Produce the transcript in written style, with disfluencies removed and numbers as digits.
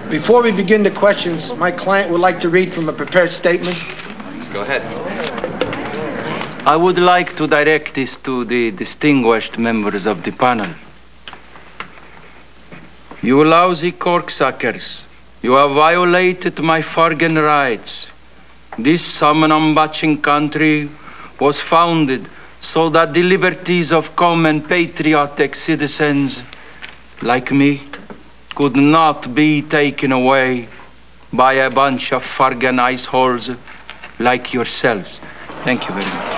Before we begin the questions, my client would like to read from a prepared statement. Go ahead. I would like to direct this to the distinguished members of the panel. You lousy corksuckers, you have violated my Fargan rights. This Samanambachin country was founded so that the liberties of common patriotic citizens like me could not be taken away by a bunch of Fargan iceholes like yourselves. Thank you very much.